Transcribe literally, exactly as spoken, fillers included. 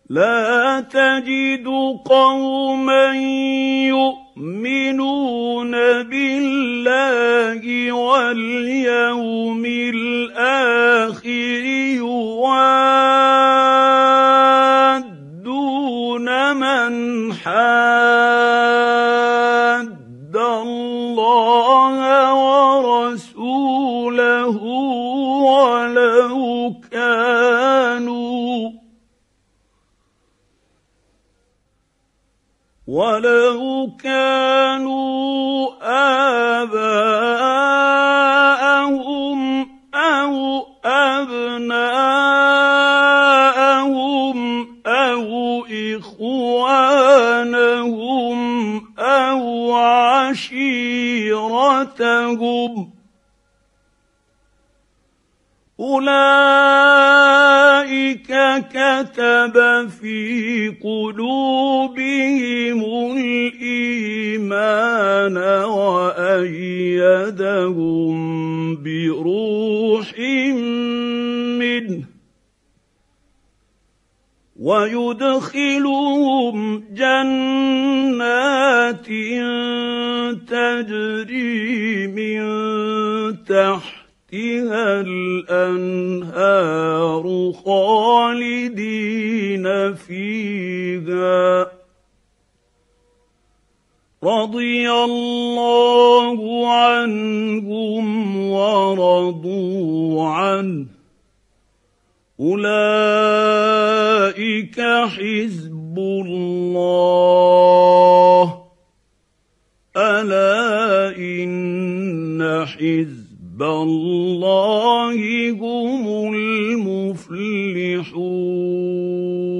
لا تجد قوما يؤمنون بالله واليوم الآخر يوادون من حاد الله ورسوله ولو كانوا ولو كانوا آباءهم أو أبناءهم أو إخوانهم أو عشيرتهم أولئك كتب في قلوبهم الإيمان وأيدهم بروح منه ويدخلهم جنات تجري من تحت تحتها الأنهار خالدين فيها رضي الله عنهم ورضوا عنه أولئك حزب الله ألا إن حزب الله هم المفلحون.